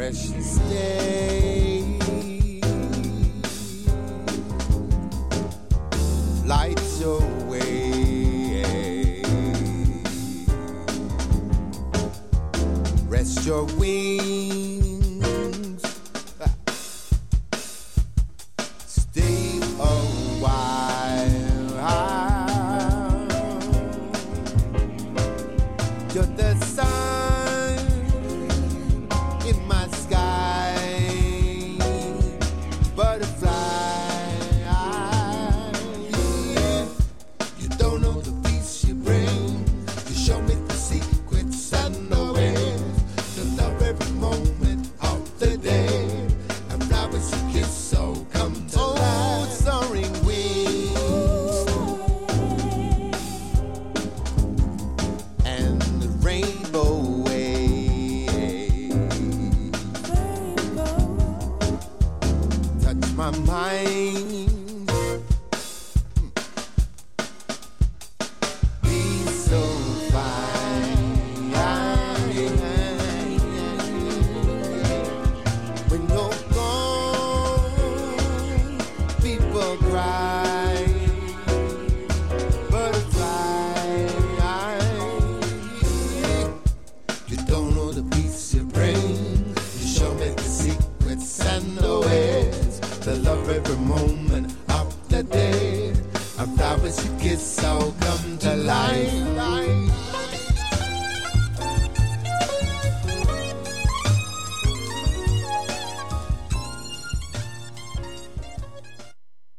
precious day. Lights your way. Rest your wings. Stay a while. You're the sun in my sky, butterfly. You don't know the peace you bring. You show me the secrets and the ways to love every moment of the day. And flowers you kiss so come to life. Soaring wings and the rainbow wave touch my mind. Be so fine when you're gone. People cry, butterfly. You don't know the peace you bring. You show me the secrets and the ways to love every moment of the day. And flowers you kiss all come to life.